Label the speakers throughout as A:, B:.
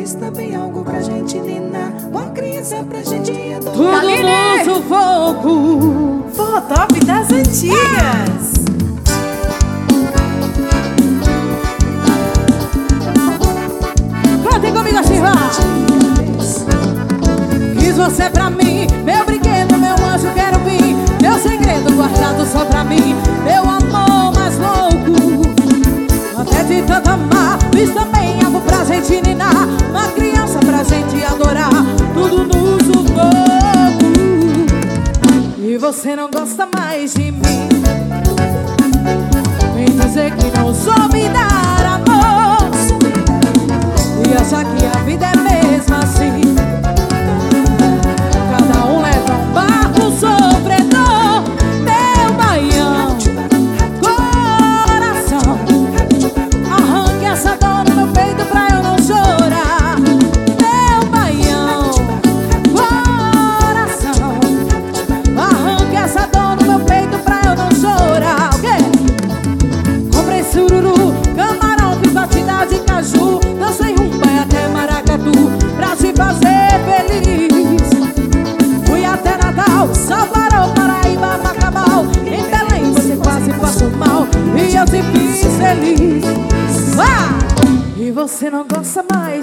A: fiz também algo pra gente ninar. Uma criança pra gente adorar.
B: Tudo no sufoco.
C: Forró top das antigas.
B: Cantem comigo assim, vá. Quis você pra mim, meu brinquedo, meu anjo, quero vir. Meu segredo guardado só pra mim, meu amor mais louco. Até de tanto amar, fiz também algo pra gente ninar. Uma criança pra gente adorar, tudo no sufoco. E você não gosta mais de mim. Vem dizer que não soube dar amor e achar que a vida é mesmo assim. Cada um leva um barco sofredor. Meu baião, coração, arranque essa dor no meu peito pra eu não chorar. Meu baião, coração, arranque essa dor no meu peito pra eu não chorar. O quê? Comprei sururu, camarão, fiz batida de caju, dancei rumba e até maracatu pra te fazer feliz. Fui até Natal, Salvador, Paraíba, Macabal. Em Belém você quase passou mal e eu te fiz feliz. E você não gosta mais.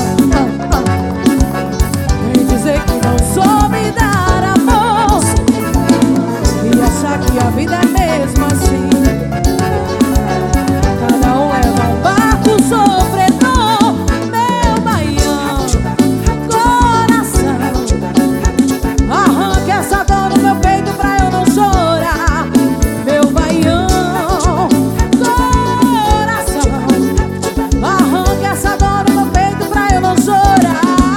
B: Vem dizer que não soube dar amor e achar que a vida é mesmo assim. Cada um leva um barco sofredor. Meu baião, coração, arranque essa dor no meu peito pra eu não chorar. Meu baião, coração, arranque essa dor no meu peito pra eu não chorar.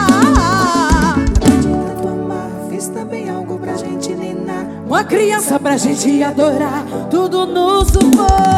A: Tanto amar, fiz também algo pra gente ninar.
B: Uma criança pra gente adorar, tudo no sufoco.